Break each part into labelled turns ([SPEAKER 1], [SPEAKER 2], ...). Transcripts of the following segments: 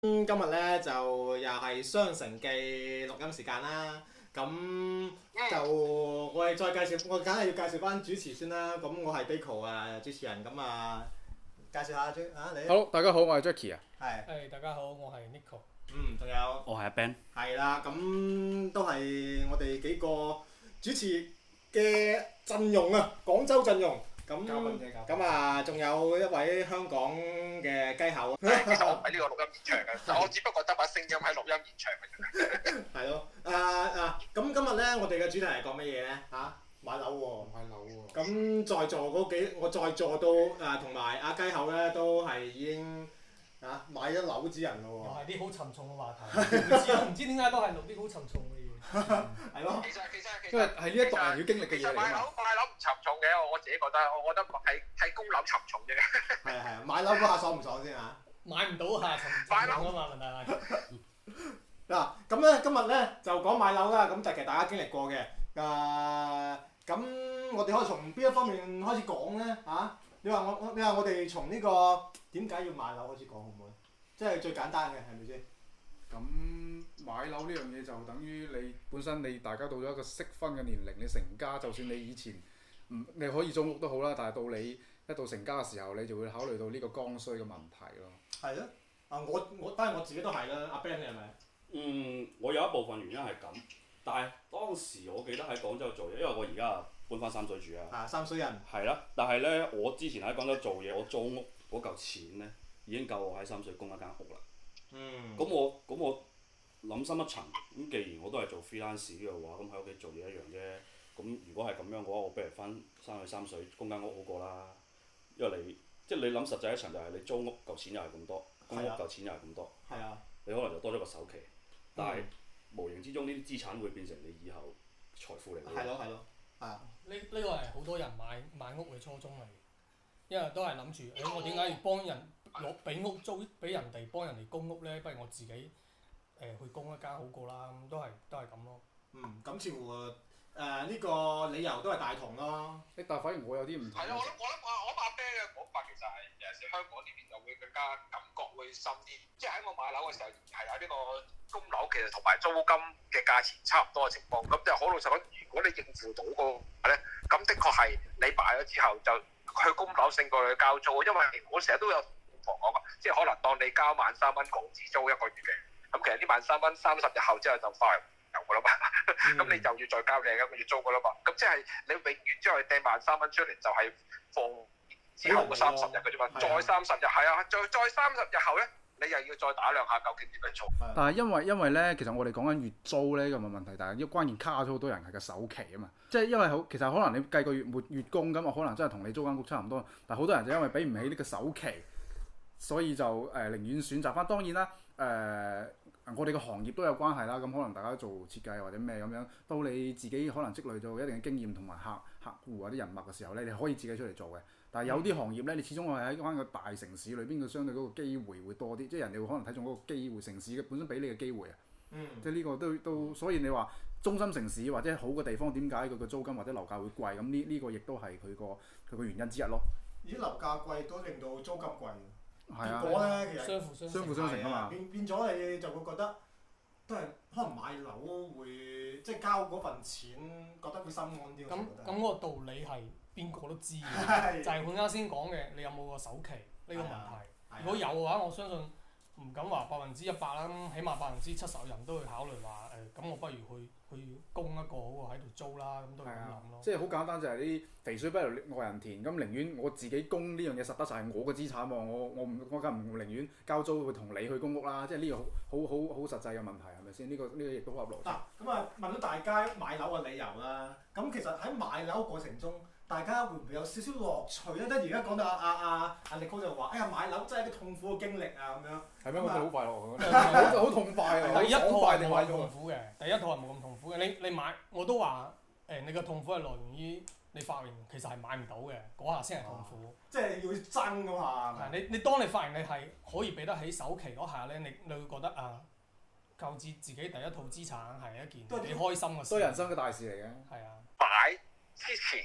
[SPEAKER 1] 今日咧就又係雙城記錄音時間啦。咁就我哋再介紹，我梗係要介紹翻主持先啦。咁我係 Biko 啊，主持人。咁啊，介紹下你。
[SPEAKER 2] 好，大家好，我係 Jackie 啊。
[SPEAKER 1] 係。
[SPEAKER 3] 大家好，我係 Nico。
[SPEAKER 1] 仲有。
[SPEAKER 4] 我係阿 Ben。
[SPEAKER 1] 係啦，咁都係我哋幾個主持嘅陣容啊，廣州陣容。咁啊，仲有一位香港嘅雞口。
[SPEAKER 5] 其實我唔係呢個錄音現場嘅，我只不過得把聲音喺錄音現場嘅。
[SPEAKER 1] 係咯，咁今日咧，我哋嘅主題係講乜嘢咧？買樓喎。
[SPEAKER 2] 買樓喎。
[SPEAKER 1] 咁在座嗰我在座都同埋阿雞口咧，都係已經買咗樓之人咯喎。
[SPEAKER 3] 又係啲好沉重嘅話題，唔知點解都係錄啲好沉重嘅嘢。
[SPEAKER 1] 係咯。
[SPEAKER 5] 其實
[SPEAKER 2] 因為係呢一代人要經歷嘅嘢嚟
[SPEAKER 5] 買樓唔沉重嘅，我自己覺得，我覺得係供樓沉重啫。
[SPEAKER 1] 係啊，買樓嗰下爽唔爽先嚇？
[SPEAKER 3] 買唔到下沉重啊嘛，問題係。
[SPEAKER 1] 咁咧今日咧就講買樓啦，咁就其實大家經歷過嘅。咁我哋可以從邊一方面開始講咧？你話我哋從呢個點解要買樓開始講好唔好？即係最簡單嘅係咪先？
[SPEAKER 2] 咁買樓呢樣嘢就等於你本身大家到咗一個適婚嘅年齡，你成家，就算你以前你可以租屋都好啦，但係到你一到成家嘅時候，你就會考慮到呢個剛需嘅問題咯。係
[SPEAKER 1] 咯。我當然我自己都係啦。阿 Ben 你係咪？
[SPEAKER 4] 我有一部分原因係咁，但係當時我記得喺廣州做嘢，因為我而家搬翻三水住啊。
[SPEAKER 1] 三水人。
[SPEAKER 4] 係啦，但係咧，我之前喺廣州做嘢，我租屋嗰嚿錢咧已經夠我喺三水供一間屋啦。咁我諗深一層，咁既然我都係做 freelance 嘅話，咁喺屋企做嘢一樣啫。咁如果係咁樣嘅話，我不如翻去三水供間屋好過啦。因為你諗實際一層就係你租屋嚿錢又係咁多，供屋嚿錢又係咁多。
[SPEAKER 1] 係啊。
[SPEAKER 4] 你可能就多咗個首期，但係無形之中呢啲資產會變成你以後財富嚟嘅。
[SPEAKER 1] 係咯。
[SPEAKER 3] 呢個係好多人買屋嘅初衷嚟嘅，因為都係諗住，我點解要幫人俾屋租俾人哋幫人哋供屋咧？不如我自己去供一間好過啦。咁都係咁咯。
[SPEAKER 1] 咁似乎呢個理由都係大同咯。
[SPEAKER 2] 但係反而我有啲唔同。
[SPEAKER 5] 係咯，我諗阿 Ben 嘅講法其實係尤其是香港呢邊就會更加感覺會深啲。即係喺我買樓嘅時候係有呢個供樓其實同埋租金嘅價錢差唔多嘅情況。咁就好老實講，如果你應付到個咧，咁的確係你買咗之後就去供樓勝過去交租。因為我成日都有同講過，即係可能當你交13,000港紙租一個月嘅，咁其實呢13,000 30日後之後就翻嚟有㗎啦嘛。咁你就要再交另一個月租㗎啦嘛。咁即係你永遠之後掟13,000出嚟就係放之後嗰30日嘅啫嘛。再30日係啊，再30日後咧，你又要再打量下究竟點樣做。
[SPEAKER 2] 但係因為咧，其實我哋講緊月租咧咁嘅問題，但係一關鍵卡咗好多人係個首期啊嘛。即係因為其實可能你計個月供咁啊，可能真係同你租間屋差唔多。但係好多人就因為俾唔起呢個首期，所以就寧願選擇翻。當然啦，我哋個行業都有關係啦。咁可能大家做設計或者咩咁樣，到你自己可能積累咗一定嘅經驗同埋客戶或者人脈嘅時候咧，你可以自己出嚟做嘅。但係有啲行業咧，你始終係喺翻個大城市裏邊，佢相對嗰個機會會多啲，即係人哋會可能睇中嗰個機會，城市嘅本身俾你嘅機會啊。即係呢個都，所以你話中心城市或者好嘅地方，點解佢個租金或者樓價會貴？咁呢個亦都係佢個原因之一咯。
[SPEAKER 1] 而樓價貴都令到租金貴。
[SPEAKER 2] 結
[SPEAKER 1] 果咧，其實
[SPEAKER 3] 相輔相成
[SPEAKER 2] 啊嘛。
[SPEAKER 1] 變咗你就會覺得都係可能買樓會即係交嗰份錢，覺得會心安啲。
[SPEAKER 3] 咁個道理係邊個都知嘅，就係佢啱先講嘅，你有冇個首期呢個問題？如果有嘅話，我相信唔敢話100%啦，起碼70%人都會考慮話咁我不如去供一個好過喺度租啦，咁都係咁諗咯。
[SPEAKER 2] 即係好簡單，就係啲肥水不流外人田，咁寧願我自己供呢樣嘢實得就係我嘅資產喎，我梗唔寧願交租去同你去供屋啦，即係呢個好實際嘅問題係咪先？呢個亦都好合邏輯。
[SPEAKER 1] 咁問到大家買樓嘅理由啦，咁其實喺買樓過程中，大家會唔會有少少樂趣咧？即係而家講到阿力哥就話：哎呀，買樓真係一個痛苦嘅經歷啊咁樣。係咩？我覺得好快樂，好痛快啊！
[SPEAKER 3] 第一套係冇咁痛苦嘅，冇咁痛苦嘅。你買我都話你個痛苦係來源於你發現其實係買唔到嘅，嗰下先係痛苦。
[SPEAKER 1] 即係要爭㗎嘛。
[SPEAKER 3] 係你當你發現你係可以俾得起首期嗰下咧，你會覺得購置自己第一套資產係一件幾開心嘅事。
[SPEAKER 2] 都係人生嘅大事嚟嘅。
[SPEAKER 3] 係啊。
[SPEAKER 5] 買之前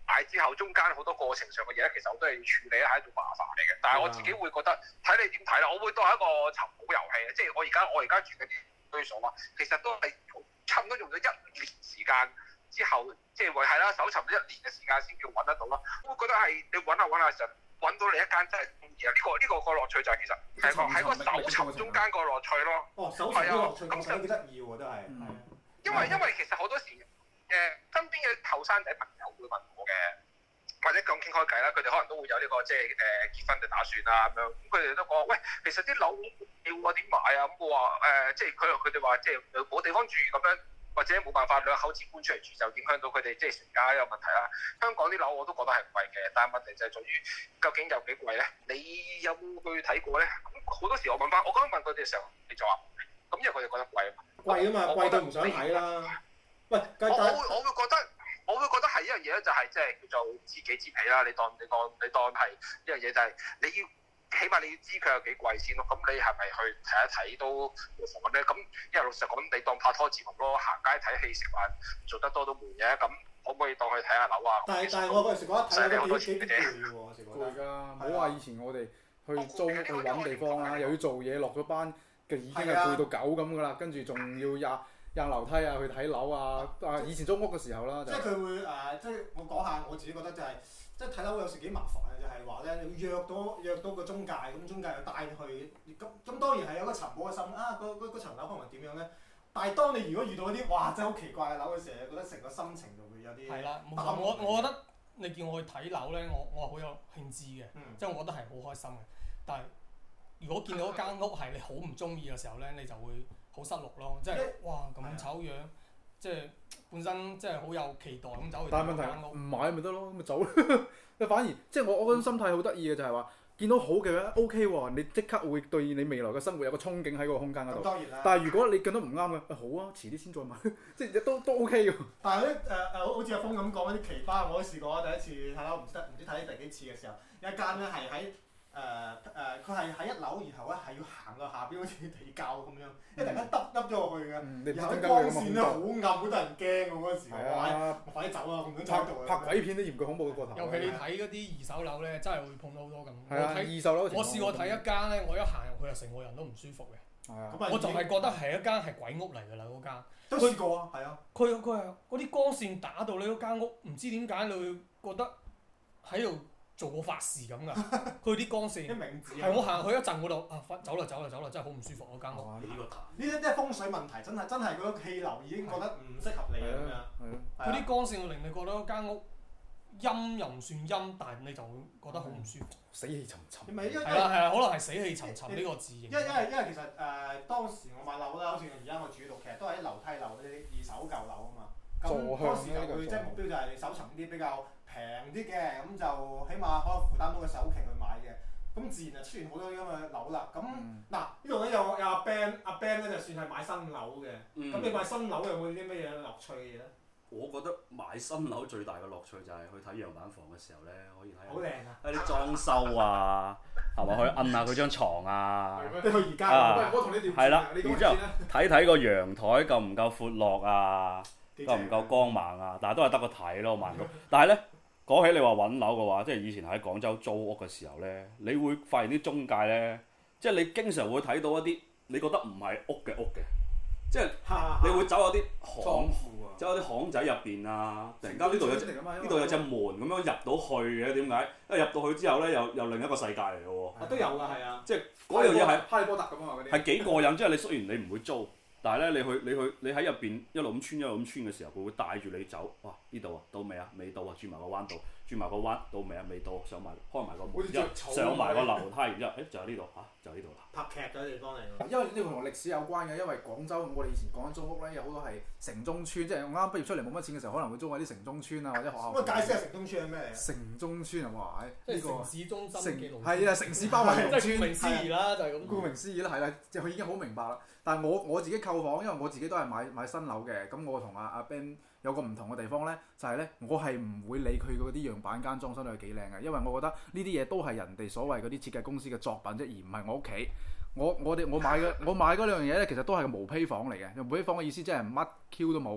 [SPEAKER 5] 買之後中間好多過程上嘅嘢咧，其實我都係要處理係一種麻煩嚟嘅。但係我自己會覺得睇你點睇啦，我會當係一個尋寶遊戲，即係我而家住緊啲居所啊，其實都係差唔多用咗1年時間之後，即係係啦，搜尋咗1年嘅時間先叫揾得到咯。我會覺得係你揾下時候揾到你一間真係中意啊！呢個個樂趣就係其實係個搜尋中間個樂趣咯。
[SPEAKER 1] 哦，搜尋個樂趣咁幾得意喎，真係。
[SPEAKER 5] 因為其實好多時身邊嘅後生仔朋友會問我嘅，或者咁傾開偈啦，佢哋可能都會有呢個即係結婚嘅打算啊咁樣。咁佢哋都講喂，其實啲樓要點買啊？咁我話即係佢哋話即係冇地方住咁樣，或者冇辦法兩口子搬出嚟住，就影響到佢哋即係成家有問題啦。香港啲樓我都覺得係貴嘅，但係問題就係在於究竟有幾貴咧？你有冇去睇過咧？咁好多時我剛問佢哋嘅時候，你就話咁，因為佢哋覺得貴啊嘛。貴啊嘛，貴到唔想睇啦。喂，我會覺得係一樣嘢咧，就係即係叫做知己知彼啦。你當係一樣嘢，就係你要起碼你要知佢有幾貴先咯。咁你係咪去睇一睇都無妨咧？咁因為老實講，你當拍拖節目咯，行街睇戲食飯做得多都悶嘅。咁可唔可以當去睇下樓啊？但係我嗰陣時覺得睇好多錢嘅啫。
[SPEAKER 2] 攰㗎，冇話以前我哋去租去揾地方啦，又要做嘢落咗班嘅已經係攰到狗咁㗎啦，跟住仲要行樓梯啊，去睇樓啊！以前租屋嘅時候啦，
[SPEAKER 1] 即係佢會即係我講下我自己覺得就係，即係睇樓有時幾麻煩嘅，就係話咧，你要約到個中介，咁中介又帶你去，咁當然係有個尋寶嘅心啊！嗰層樓可能點樣咧？但係當你如果遇到嗰啲哇真係好奇怪嘅樓嘅時候，覺得成個心情就會有啲
[SPEAKER 3] 係啦，我覺得你叫我去睇樓咧，我係好有興致嘅，即係我覺得係好開心嘅。但係如果見到一間屋係你好唔中意嘅時候咧，你就會好失落咯，即係哇咁醜樣，即係本身即係好有期待咁走去睇間屋，
[SPEAKER 2] 唔買咪得咯，咁咪走。反而即係我嗰種心態好得意嘅就係話，見到好嘅話 OK 喎，你即刻會對你未來嘅生活有個憧憬喺嗰個空間嗰度。
[SPEAKER 1] 當然啦。
[SPEAKER 2] 但係如果你覺得唔啱嘅，好啊，遲啲先再買，即係都 OK 嘅。
[SPEAKER 1] 但係咧好似阿峰咁講嗰啲奇葩，我都試過。第一次睇樓唔知睇第幾次嘅時候，有一間咧係喺。佢係喺1樓，然後咧係要行到下邊好似地窖咁樣，一突然間耷咗落去嘅，然後啲光線咧好暗，好得人驚喎嗰陣時。我快啲走啊！咁樣走喺度。拍鬼片都嫌佢恐怖過頭。
[SPEAKER 3] 尤其你睇嗰啲2手樓咧，真係會碰到好多咁。
[SPEAKER 2] 2手樓。
[SPEAKER 3] 我試過睇一間咧，我一行入去就成個人都唔舒服嘅。我就係覺得係一間係鬼屋嚟㗎啦嗰間。
[SPEAKER 1] 都試過啊，係啊。
[SPEAKER 3] 佢係嗰啲光線打到你嗰間屋，唔知點解你會覺得喺度做過法事咁㗎，佢啲光線係我行去一陣嗰度走啦，真係好唔舒服嗰間屋。
[SPEAKER 1] 呢啲即係風水問題，真係嗰個氣流已經覺得唔適合你咁樣。
[SPEAKER 3] 佢啲光線會令你覺得嗰間屋陰又唔算陰，但係你就會覺得好唔舒服，
[SPEAKER 2] 死氣沉沉。
[SPEAKER 3] 係啦，可能係死氣沉沉呢個字形。
[SPEAKER 1] 因為其實當時我買樓啦，好似而家我住度，其實都係啲樓梯樓嗰啲2手舊樓啊嘛。咁當時就會即係目標就係你搜尋啲比較平啲嘅，咁就起碼可以負擔到個首期去買嘅，咁自然就出現好多咁嘅樓啦。咁嗱呢度咧有阿 Ben 咧就算係買新樓嘅，咁你買新樓有冇啲乜嘢樂趣嘅嘢咧？
[SPEAKER 4] 我覺得買新樓最大嘅樂趣就係去睇樣板房嘅時候咧，可以睇
[SPEAKER 1] 好靚啊！
[SPEAKER 4] 啲裝修啊，係咪去摁下佢張床啊？
[SPEAKER 1] 去而家我同你調轉。
[SPEAKER 4] 係啦，然之後睇個陽台夠唔夠闊落啊？夠唔夠光猛啊？但係都係得個睇咯，萬個。但係咧，講起你話揾樓嘅話，即係以前喺廣州租屋嘅時候咧，你會發現啲中介咧，即係你經常會睇到一啲你覺得唔係屋嘅，即係你會走有啲巷，走有啲巷仔入邊啊，突然間呢度有隻門咁樣入到去嘅，點解？因為入到去之後咧，又另一個世界嚟嘅喎。
[SPEAKER 1] 都有㗎，係啊。
[SPEAKER 4] 即係嗰樣嘢係
[SPEAKER 1] 哈利波特咁啊嗰啲。
[SPEAKER 4] 係幾過癮，即係你雖然你唔會租。但係咧，你喺入邊一路咁穿嘅時候，佢會帶住你走。哇！呢度啊，到未啊？未到啊！轉埋個彎度，轉埋個彎到未啊？未到，上埋開埋個門，上埋個樓梯，然之後，就係呢度嚇，就係呢度啦。
[SPEAKER 1] 拍劇嗰啲地方嚟㗎。
[SPEAKER 2] 因為呢個同歷史有關嘅，因為廣州我哋以前講緊租屋咧，有好多係城中村，即係我啱畢業出嚟冇乜錢嘅時候，可能會租喺啲城中村啊或者學校。
[SPEAKER 1] 咁解釋下城中村係咩嚟？
[SPEAKER 2] 城中村啊嘛，
[SPEAKER 3] 即係城市中心嘅農村。
[SPEAKER 2] 係啊，城市包圍農村。
[SPEAKER 3] 即係顧名思義啦，就係咁。
[SPEAKER 2] 顧名思義啦，係啦，即係佢已經好明白啦。但係我自己購房，因為我自己都係買新樓嘅，咁我同阿 Ben 有個唔同嘅地方咧，就係咧，我係唔會理佢嗰啲樣板間裝修到係幾靚嘅，因為我覺得呢啲嘢都係人哋所謂嗰啲設計公司嘅作品啫，而唔係我屋企。我買嗰兩樣嘢咧，其實都係個毛坯房嚟嘅。毛坯房嘅意思即係乜 Q 都冇嘅，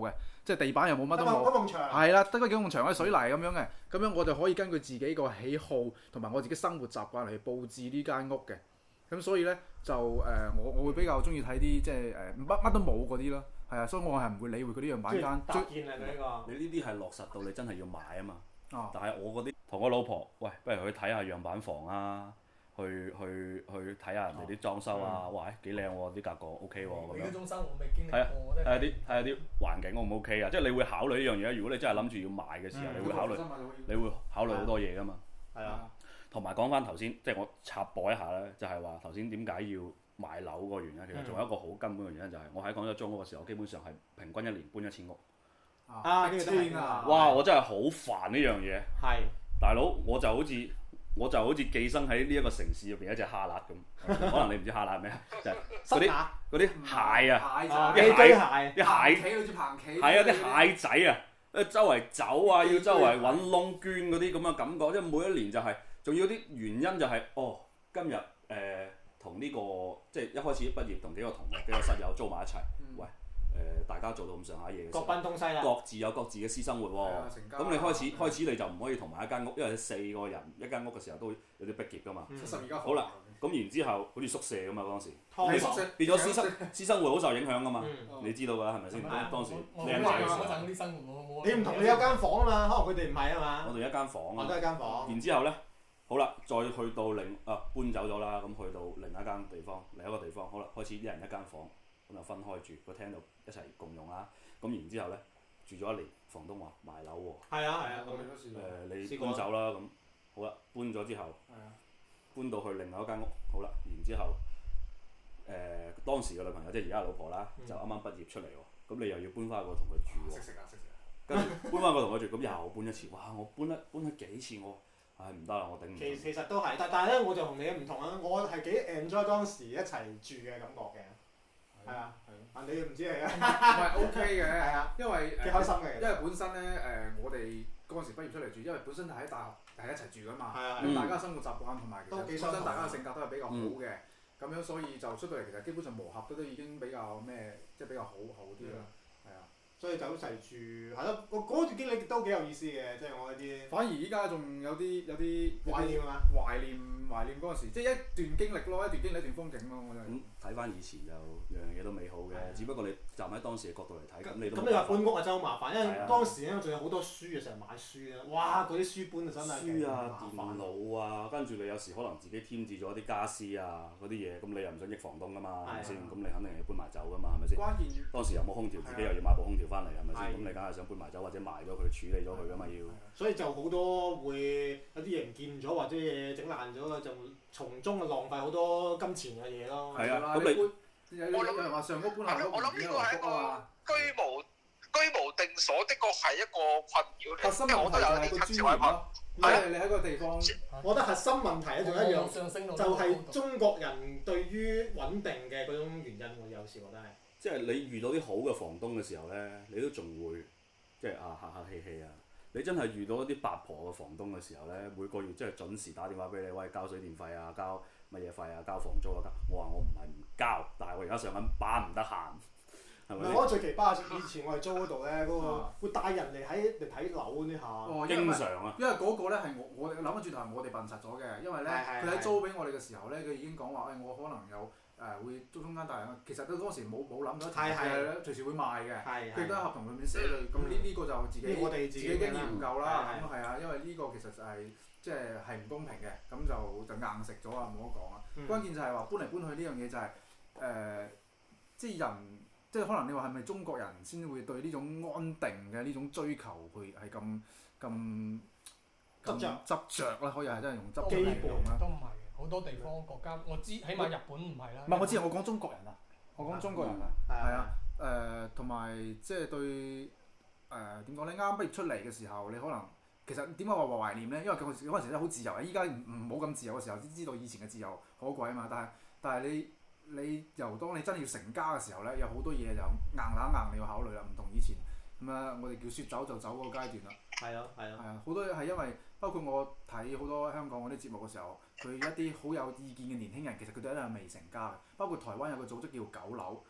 [SPEAKER 2] 即係地板又冇乜都
[SPEAKER 1] 得
[SPEAKER 2] 冇，
[SPEAKER 1] 埲牆
[SPEAKER 2] 係啦，得嗰幾埲牆啲水泥咁樣嘅，咁樣我就可以根據自己個喜好同埋我自己生活習慣嚟佈置呢間屋嘅。咁所以咧就我會比較中意睇啲即係乜都冇嗰啲咯，係啊，所以我係唔會理會嗰啲樣板間。
[SPEAKER 1] 搭建啊呢個。
[SPEAKER 4] 你呢啲係落實到你真係要買啊嘛。
[SPEAKER 2] 啊！
[SPEAKER 4] 但係我嗰啲同我老婆，喂，不如去睇下樣板房啊，去睇下人哋啲裝修啊，哇，幾靚喎，啲格局 OK 喎咁樣。
[SPEAKER 3] 你嗰種生活未經歷
[SPEAKER 4] 係啊，
[SPEAKER 3] 過，
[SPEAKER 4] 睇下啲環境 O 唔 OK 啊？即係你會考慮呢樣嘢。如果你真係諗住要買嘅時候，你會考慮好多嘢噶嘛。
[SPEAKER 1] 係啊。
[SPEAKER 4] 同埋講翻頭先，即係我插播一下咧，就係話頭先點解要買樓個原因，其實仲有一個好根本嘅原因，就係我喺廣州租屋嘅時候，基本上係平均一年搬一次屋。
[SPEAKER 1] 呢個真係
[SPEAKER 4] 哇！我真係好煩呢樣嘢。
[SPEAKER 1] 係。
[SPEAKER 4] 大佬，我就好似寄生喺呢一個城市入邊一隻蝦乸咁。可能你唔知蝦乸係咩？就係嗰啲蟹啊，啲蟹，
[SPEAKER 2] 好似棚企。
[SPEAKER 4] 係啊，啲蟹仔啊，周圍走啊，要周圍揾窿捐嗰啲咁嘅感覺，即係每一年就係，仲要啲原因就係，今日同呢個即係一開始畢業同幾個同學、幾個室友租埋一齊，喂。大家做到咁上下嘢嘅時候，
[SPEAKER 1] 各奔東西啦，
[SPEAKER 4] 各自有各自嘅私生活喎。咁你開始你就唔可以同埋一間屋，因為4個人一間屋嘅時候都有啲逼傑㗎嘛。好啦，咁然之後好似宿舍咁嘛嗰陣時，變咗私生活好受影響㗎嘛。你知道㗎係咪先？當時
[SPEAKER 3] 靚仔嗰陣啲生活
[SPEAKER 1] 你唔同你有間房啊嘛，可能佢哋唔係啊嘛。
[SPEAKER 4] 我哋一間房啊，
[SPEAKER 1] 都係間房。
[SPEAKER 4] 然之後咧，好啦，再去到搬走咗啦，咁去到另一間地方，另一個地方，好啦，開始一人一間房。咁就分開住個廳度一齊共用啦。咁然之後咧住咗一年，房東話賣樓喎。
[SPEAKER 1] 係啊。
[SPEAKER 4] 你搬走啦咁。好啦，搬咗之後，搬到去另外一間屋。好啦，然之後當時嘅女朋友即係而家老婆啦，就啱啱畢業出嚟喎。咁你又要搬翻個同佢住喎。跟住搬翻個同佢住，咁又搬一次。哇！我搬咗幾次我，唔得啦，我頂唔順。
[SPEAKER 1] 其實都係，但係咧我就同你唔同啊，我係幾 enjoy 當時一齊住嘅感覺嘅。係啊，你唔知係啊？
[SPEAKER 2] 唔係 OK 嘅，
[SPEAKER 1] 係啊，
[SPEAKER 2] 因為
[SPEAKER 1] 幾開心嘅。
[SPEAKER 2] 因為本身咧我哋嗰陣時畢業出嚟住，因為本身係喺大學係一齊住㗎嘛。咁大家生活習慣同埋其實本身大家嘅性格都係比較好嘅，咁樣所以就出到嚟其實基本上磨合都已經比較咩，即係比較好啲啦。係啊，
[SPEAKER 1] 所以就一齊住係咯。我嗰段經歷都幾有意思嘅，即係我嗰啲。
[SPEAKER 2] 反而依家仲有啲
[SPEAKER 1] 懷念啊！
[SPEAKER 2] 懷念嗰陣時，即係一段經歷咯，一段經歷一段風景咯，我就。
[SPEAKER 4] 睇翻以前就樣樣嘢都美好嘅，只不過你站喺當時嘅角度嚟睇，咁你都。
[SPEAKER 1] 咁你話搬屋啊真係好麻煩，因為當時咧仲有好多書啊，成日買書啊，哇！嗰啲書搬啊真係。
[SPEAKER 4] 書啊，電腦啊，跟住你有時可能自己添置咗啲家私啊，嗰啲嘢，咁你又唔想益房東㗎嘛，係咪先？咁你肯定係搬埋走㗎嘛，係咪先？
[SPEAKER 2] 關鍵。
[SPEAKER 4] 當時又冇空調，自己又要買部空調翻嚟，係咪先？咁你梗係想搬埋走或者賣咗佢處理咗佢㗎嘛要。
[SPEAKER 1] 所以就好多會有啲嘢唔見咗或者嘢整爛咗啦，就從中啊浪費好多金錢嘅嘢咯。
[SPEAKER 4] 係啊，咁你。
[SPEAKER 2] 有人話上屋搬下屋，
[SPEAKER 5] 我諗呢個係一個居無定所，的確係一個困擾嚟。
[SPEAKER 2] 核心問題就係個專業咯。你喺個地方，
[SPEAKER 1] 我覺得核心問題咧仲一樣，就係中國人對於穩定嘅嗰種原因。我有時覺得係。
[SPEAKER 4] 即係你遇到啲好嘅房東嘅時候咧，你都仲會即係客客氣氣啊！你真係遇到一啲八婆嘅房東嘅時候咧，每個月即係準時打電話俾你，喂，交水電費啊，交乜嘢費啊，交房租啊，我話我唔係唔交，但係我而家上緊班唔得閒，係咪？
[SPEAKER 1] 我覺得最奇葩係以前我哋租嗰度咧，嗰個會帶人嚟睇樓嗰啲下。
[SPEAKER 4] 經常啊。
[SPEAKER 2] 因為嗰個咧係我諗翻轉頭係我哋笨實咗嘅，因為咧佢喺租俾我哋嘅時候咧，佢已經講話我可能有會租中間帶人，其實都嗰時冇諗咗，隨時會賣嘅。佢都喺合同裏面寫佢，咁呢個就自己經驗唔夠啦。咁係啊，因為呢個其實就係。即係唔公平嘅，咁就硬食咗啊！冇得講啊！關鍵就係話搬嚟搬去呢樣嘢就係即係人，即係可能你話係咪中國人先會對呢種安定嘅呢種追求，佢係咁執着啦？可以係真係用執着嚟形容啦。
[SPEAKER 3] 都唔係嘅，好多地方國家我知，起碼日本唔係啦。
[SPEAKER 2] 唔係我知，我講中國人啊，我講中國人啊，係啊，同埋即係對點講咧？啱畢業出嚟嘅時候，你可能。其實點解話懷念咧？因為嗰陣時真係好自由啊！依家唔好咁自由嘅時候，先知道以前嘅自由可貴啊嘛。但係你由當你真係要成家嘅時候咧，有好多嘢就硬你要考慮啦，唔同以前咁啊！我哋叫説走就走嗰個階段啦。係啊，好多係因為包括我睇好多香港嗰啲節目嘅時候，佢一啲好有意見嘅年輕人，其實佢哋都係未成家嘅。包括台灣有個組織叫九樓，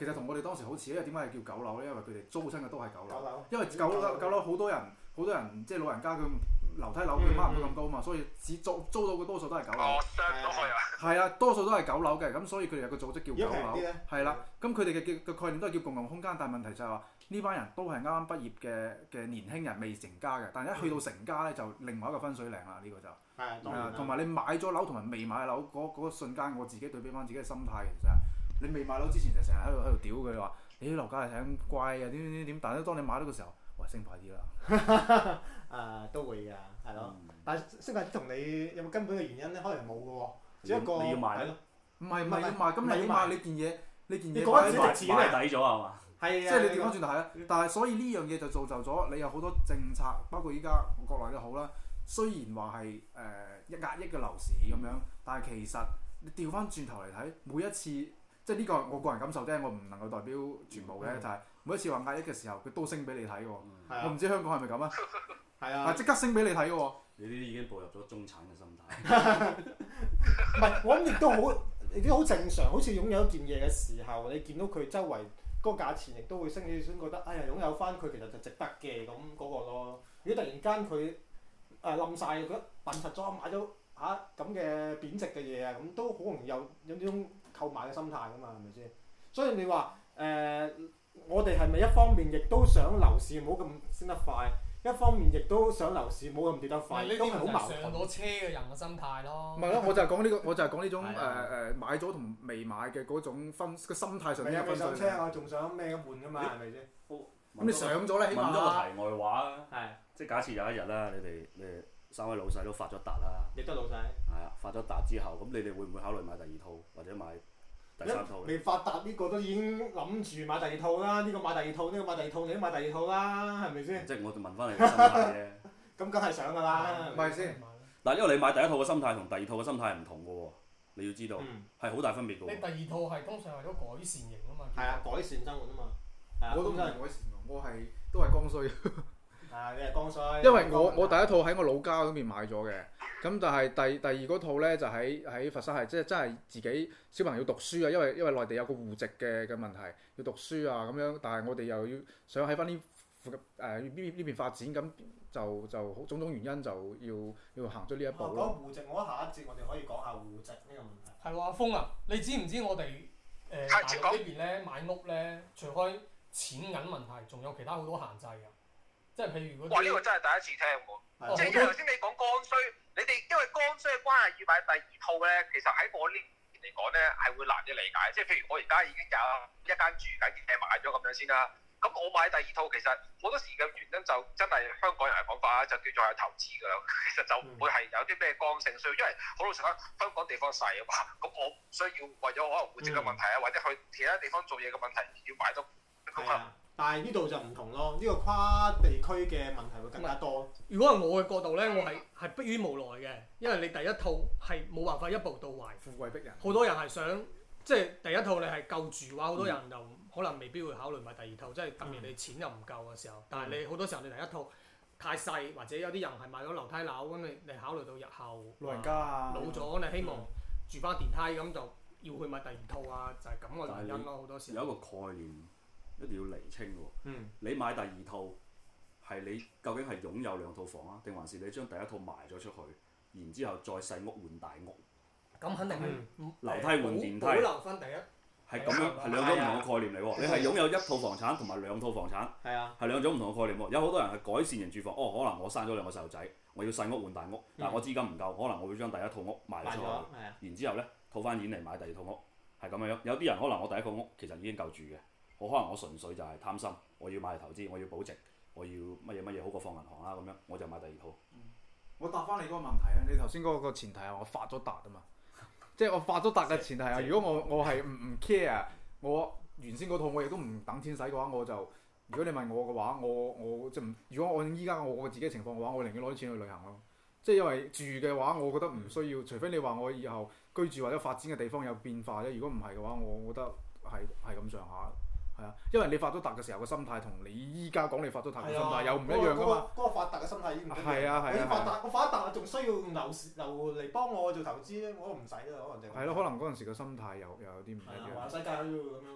[SPEAKER 2] 其實同我哋當時好似，因為點解係叫九樓咧？因為佢哋租親嘅都係九樓，
[SPEAKER 1] 樓
[SPEAKER 2] 因為九樓好多人即係老人家佢樓梯樓佢掹唔到咁高嘛，所以只租到嘅多數都係九樓。係啊，多數都係九樓嘅，咁所以佢哋有個組織叫九樓，係啦。咁佢哋嘅概念都係叫共用空間，但係問題就係話呢班人都係啱啱畢業嘅年輕人未成家嘅，但係一去到成家咧就另外一個分水嶺啦，呢個就係同埋你買咗樓同埋未買樓嗰個瞬間，我自己對比翻自己嘅心態，其實你未買樓之前就成日喺度屌佢話，你啲樓價係咁貴啊點，但係當你買樓嘅時候，哇升快啲啦！
[SPEAKER 1] 都會㗎，係咯。但係升快啲同你有冇根本嘅原因咧？可能冇嘅喎，只一個
[SPEAKER 4] 你要賣咯。
[SPEAKER 2] 唔係要賣，咁你賣你件嘢
[SPEAKER 1] 你嗰陣時值錢
[SPEAKER 4] 買抵咗係嘛？
[SPEAKER 1] 係啊，
[SPEAKER 2] 即係你調翻轉頭係啊，但係所以呢樣嘢就造就咗你有好多政策，包括依家國內都好啦。雖然話係壓抑嘅樓市咁樣，但係其實你調翻轉頭嚟睇，每一次即係呢個我個人感受啫，我唔能夠代表全部嘅，就係每一次話壓抑嘅時候，佢都升俾你睇喎。我唔知香港係咪咁啊？
[SPEAKER 1] 係啊，
[SPEAKER 2] 即刻升俾你睇嘅喎。
[SPEAKER 4] 你呢啲已經步入咗中產嘅心態。
[SPEAKER 1] 唔係，我諗亦都好正常。好似擁有一件嘢嘅時候，你見到佢周圍嗰個價錢亦都會升，你先覺得哎呀擁有翻佢其實就值得嘅咁嗰個咯。如果突然間佢冧晒，覺得笨實咗買咗咁嘅貶值嘅嘢啊，咁都好容易有呢種購買嘅心態噶嘛，係咪先？所以你話我哋係咪一方面亦都想樓市唔好咁升得快？一方面亦都想樓市冇咁跌得快，都係好矛盾。
[SPEAKER 3] 上咗車嘅人嘅心態咯。
[SPEAKER 2] 唔係咯，我就係講呢個，我就係講呢種買咗同未買嘅嗰種個心態上面嘅分水嶺。
[SPEAKER 1] 未上車我仲想咩換㗎嘛？係咪先？
[SPEAKER 2] 咁你上咗咧，起碼
[SPEAKER 4] 問咗個題外話啊。
[SPEAKER 1] 係。
[SPEAKER 4] 即係假設有一日啦，你哋三位老細都發咗達啦。
[SPEAKER 1] 亦都老細。
[SPEAKER 4] 係啊，發咗達之後，咁你哋會唔會考慮買第二套或者買第三套？
[SPEAKER 1] 未發達呢個都已經諗住買第二套啦，呢個買第二套，呢個買第二套，你都買第二套啦，係咪先？
[SPEAKER 4] 即係我就問翻你嘅心態啫。
[SPEAKER 1] 咁梗係想㗎啦，
[SPEAKER 2] 係咪先？
[SPEAKER 4] 嗱，因為你買第一套嘅心態同第二套嘅心態係唔同嘅喎，你要知道係好大分別嘅喎。
[SPEAKER 3] 你第二套係通常為咗改善型啊嘛。
[SPEAKER 1] 係啊，改善生活啊嘛。
[SPEAKER 2] 我都唔係改善喎，我都係剛需。
[SPEAKER 1] 你係剛需。
[SPEAKER 2] 因為我第一套喺我老家嗰邊買咗嘅，咁但係第二嗰套咧就喺佛山係即係真係自己小朋友要讀書啊，因為內地有個戶籍嘅問題要讀書啊咁樣，但係我哋又要想喺翻呢邊發展，咁就好種種原因就要行咗呢一步咯。
[SPEAKER 1] 講戶籍，我覺得下一節我哋可以講下戶籍呢個問題。
[SPEAKER 3] 係喎，阿峰啊，你知唔知我哋大陸呢邊咧買屋咧，除開錢銀問題，仲有其他好多限制㗎？即係譬如嗰啲，
[SPEAKER 5] 哇！呢個真係第一次聽喎。即係因為頭先你講剛需，你哋因為剛需嘅關係要買第二套咧，其實喺我呢邊嚟講咧係會難啲理解。即係譬如我而家已經有一間住緊嘅買咗咁樣先啦。咁我買第二套其實好多時嘅原因就真係香港人嘅講法就叫做係投資㗎啦。其實就唔會係有啲咩剛性需要，因為好老實講，香港地方細啊嘛。咁我唔需要為咗可能戶籍嘅問題啊，或者去其他地方做嘢嘅問題而要買到咁啊。
[SPEAKER 1] 但係呢度就唔同咯，呢個跨地區嘅問題會更加多。
[SPEAKER 3] 如果係我嘅角度咧，我係迫於無奈嘅，因為你第一套係冇辦法一步到位，
[SPEAKER 2] 富貴逼人。
[SPEAKER 3] 好多人係想即係第一套你係夠住嘅話，好多人就可能未必會考慮買第二套，即係特別你錢又唔夠嘅時候。但係你好多時候你第一套太細，或者有啲人係買咗樓梯樓，咁你考慮到日後
[SPEAKER 2] 老人家啊，
[SPEAKER 3] 老咗你希望住翻電梯咁就要去買第二套啊，就係咁嘅原因咯。好多時
[SPEAKER 4] 有一個概念一定要釐清喎。你買第二套係你究竟係擁有兩套房啊，定還是你將第一套賣咗出去，然之後再細屋換大屋？
[SPEAKER 3] 咁肯定係
[SPEAKER 4] 樓梯換電梯。
[SPEAKER 3] 保留翻第一。
[SPEAKER 4] 係咁樣，係兩種唔同嘅概念嚟喎。你係擁有一套房產同埋兩套房產，係兩種唔同嘅概念喎。有好多人係改善型住房，可能我生咗兩個細路仔，我要細屋換大屋，但係我資金唔夠，可能我會將第一套屋賣咗出去，然之後咧套翻錢嚟買第二套屋，係咁樣。有啲人可能我第一個屋其實已經夠住嘅，可能我純粹就係貪心，我要買嚟投資，我要保值，我要乜嘢好過放銀行啦咁樣，我就買第二套。
[SPEAKER 2] 我答翻你嗰個問題啊！你頭先嗰個前提係我發咗達啊嘛。即係我發咗達嘅前提係，如果我係唔 care， 我原先嗰套我亦都唔等錢使嘅話，我就如果你問我嘅話，我即係如果按依家我自己嘅情況嘅話，我寧願攞啲錢去旅行咯。即係因為住嘅話，我覺得唔需要，除非你話我以後居住或者發展嘅地方有變化啫。如果唔係嘅話，我覺得係咁上下。係啊，因為你發咗達嘅時候嘅心態同你依家講你發咗達嘅心態又唔一樣噶嘛。
[SPEAKER 1] 嗰個發達嘅心態已經唔一樣。
[SPEAKER 2] 係啊。
[SPEAKER 1] 我發達仲需要用樓嚟幫我做投資咧，我都唔使啦，可能就係。
[SPEAKER 2] 係咯，可能嗰陣時嘅心態又有啲唔一樣。
[SPEAKER 1] 環世界要咁樣。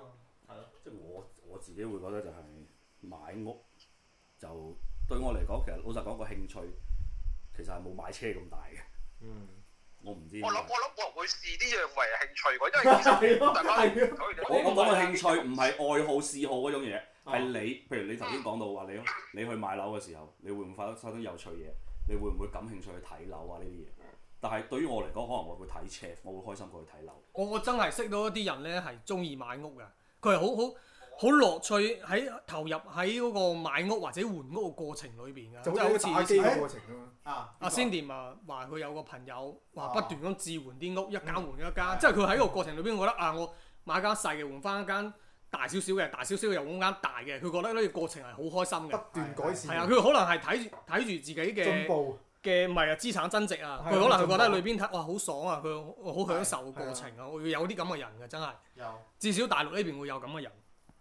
[SPEAKER 1] 係咯。
[SPEAKER 4] 即係我自己會覺得就係買屋就對我嚟講，其實老實講個興趣其實係冇買車咁大嘅。我唔知。
[SPEAKER 5] 我諗我會視呢樣為興趣嘅，因為其實大家
[SPEAKER 4] 我講嘅興趣唔係愛好嗜好嗰種嘢，係你譬如你頭先講到話你去買樓嘅時候，你會唔會發生有趣嘢？你會唔會感興趣去睇樓啊呢啲嘢？但係對於我嚟講，可能我會睇車，我會開心過去睇樓。
[SPEAKER 3] 我真係識到一啲人咧係中意買屋㗎，佢係好樂趣喺投入喺嗰個買屋或者換屋嘅過程裏邊㗎，
[SPEAKER 2] 就好似打機嘅過程
[SPEAKER 3] 阿 Cindy 話佢有個朋友話不斷咁置換啲屋，一間換一間，即係佢喺個過程裏邊覺得我買間細嘅換翻一間大少少嘅，大少少又換間大嘅，佢覺得呢個過程係好開心嘅。
[SPEAKER 2] 不斷改善。
[SPEAKER 3] 係啊，佢可能係睇住自己嘅
[SPEAKER 2] 進步
[SPEAKER 3] 嘅唔係資產增值啊，佢可能佢覺得裏邊睇哇好爽啊，佢好享受個過程啊，會有啲咁嘅人嘅真係。至少大陸呢邊會有咁嘅人。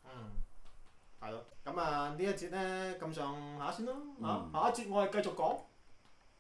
[SPEAKER 1] 係咯，咁呢一節咧咁上下先咯，下一節我哋繼續講。